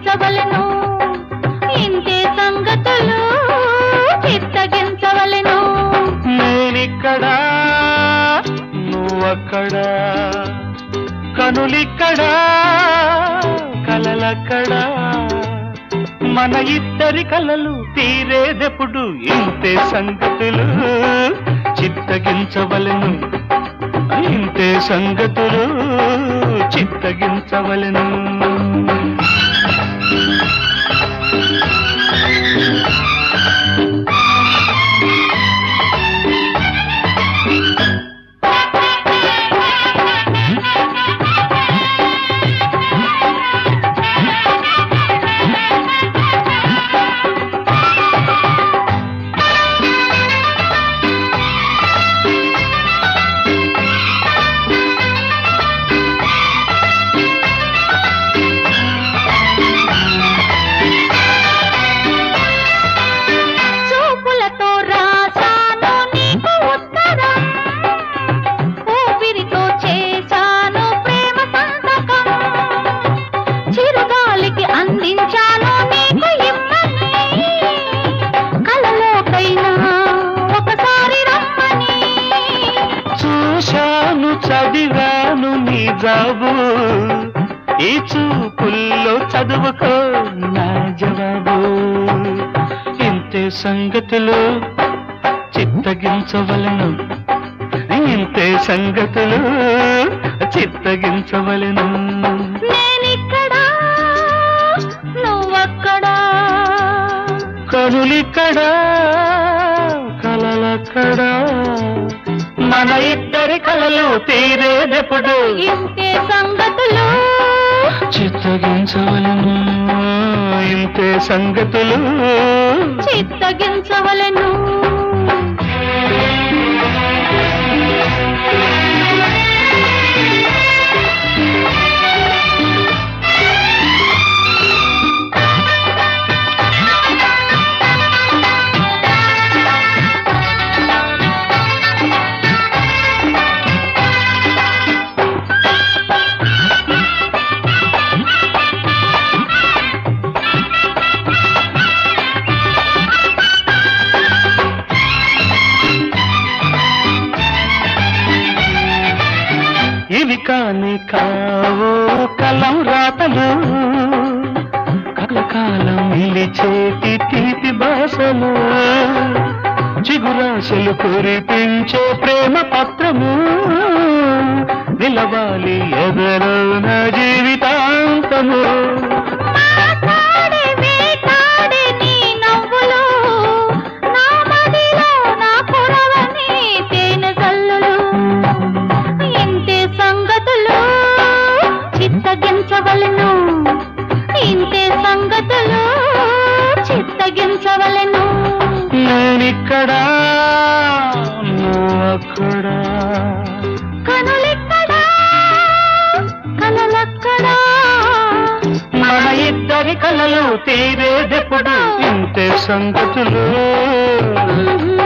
చిత్తగించవలెను ఇంతే సంగతులు చిత్తగించవలెను. నేనిక్కడా నువ్వక్కడా కనులిక్కడా కలలక్కడా మన ఇద్దరి కలలు తీరేదెప్పుడు ఇంతే సంగతులు చిత్తగించవలెను ఇంతే సంగతులు చిత్తగించవలెను. చదివాను నీ జాబు ఈ చూపుల్లో చదువుకో నా జవాబు ఇంతే సంగతులు చిత్తగించవలెను ఇంతే సంగతులు చిత్తగించవలెను. నేనిక్కడా నువ్వక్కడా కనులిక్కడా కలలక్కడా మన ఇద్దరి కలలు తీరేదెప్పుడు ఇంతే సంగతులు చిత్తగించవలెను ఇంతే సంగతులు చిత్తగించవలెను. ఇవి కాని కావో కలం రాతలు కలకాలం నిలిచేటి తీపి భాషలు చిగురాశలు కురిపించే ప్రేమ పత్రము నిలవాలి ఎదలో నా జీవితాంతము. చిత్తగించవలెను ఇంతే సంగతులు చిత్తగించవలెను. నేనిక్కడా నువ్వక్కడా కనులిక్కడా కలలక్కడా మన ఇద్దరి కలలు తీరేదెప్పుడు ఇంతే సంగతులు